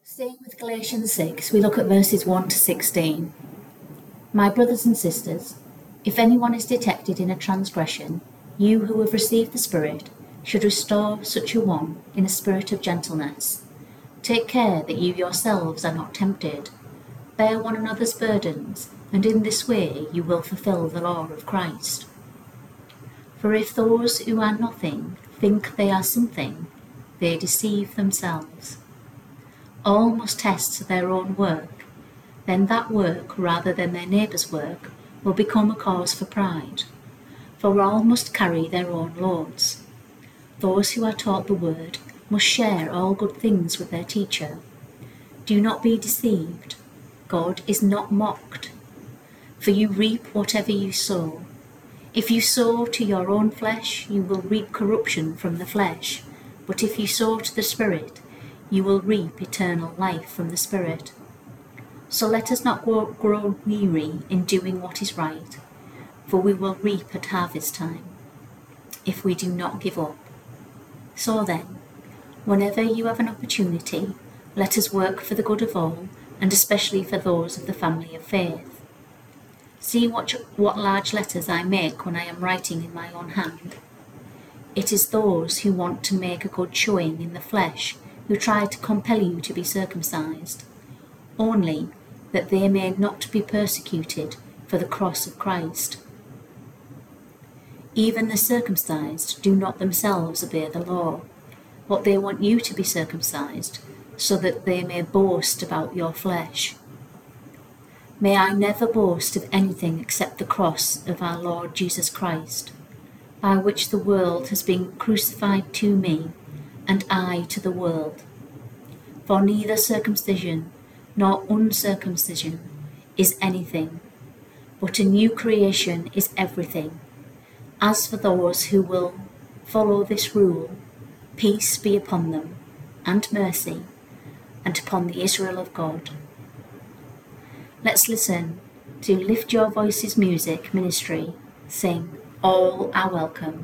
Staying with Galatians 6, we look at verses 1 to 16. My brothers and sisters, if anyone is detected in a transgression, you who have received the Spirit should restore such a one in a spirit of gentleness. Take care that you yourselves are not tempted. Bear one another's burdens, and in this way you will fulfill the law of Christ. For if those who are nothing think they are something, they deceive themselves. All must test their own work, then that work, rather than their neighbour's work, will become a cause for pride. For all must carry their own loads. Those who are taught the word must share all good things with their teacher. Do not be deceived. God is not mocked. For you reap whatever you sow. If you sow to your own flesh, you will reap corruption from the flesh. But if you sow to the Spirit, you will reap eternal life from the Spirit. So let us not grow weary in doing what is right, for we will reap at harvest time, if we do not give up. So then, whenever you have an opportunity, let us work for the good of all, and especially for those of the family of faith. See what large letters I make when I am writing in my own hand. It is those who want to make a good showing in the flesh who try to compel you to be circumcised, only that they may not be persecuted for the cross of Christ. Even the circumcised do not themselves obey the law, but they want you to be circumcised, so that they may boast about your flesh. May I never boast of anything except the cross of our Lord Jesus Christ, by which the world has been crucified to me, and I to the world. For neither circumcision nor uncircumcision is anything, but a new creation is everything. As for those who will follow this rule, peace be upon them, and mercy, and upon the Israel of God. Let's listen to Lift Your Voices Music Ministry sing All Are Welcome.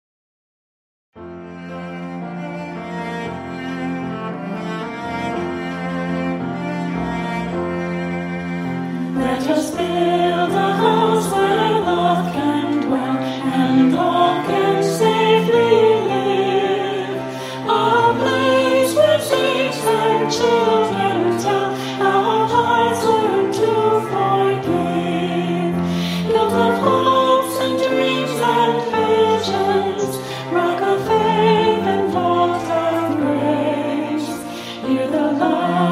Let us build a house where love can dwell and all can safely live. A place where saints and children tell our hearts learn to forgive. Built of hopes and dreams and visions, rock of faith and vault of grace. Hear the love